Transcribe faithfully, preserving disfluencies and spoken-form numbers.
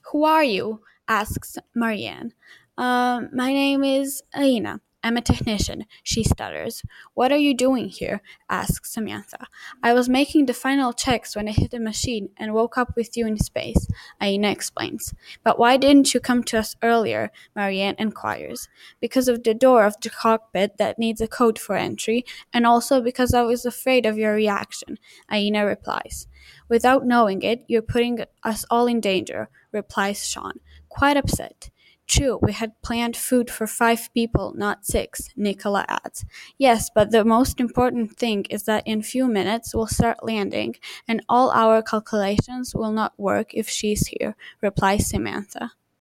Who are you? Asks Marianne. Um, my name is Aina. I'm a technician, she stutters. What are you doing here? Asks Samantha. I was making the final checks when I hit the machine and woke up with you in space, Aina explains. But why didn't you come to us earlier? Marianne inquires. Because of the door of the cockpit that needs a code for entry, and also because I was afraid of your reaction, Aina replies. Without knowing it, you're putting us all in danger, replies Sean, quite upset. True, we had planned food for five people, not six, Nicola adds. Yes, but the most important thing is that in few minutes we'll start landing, and all our calculations will not work if she's here, replies Samantha.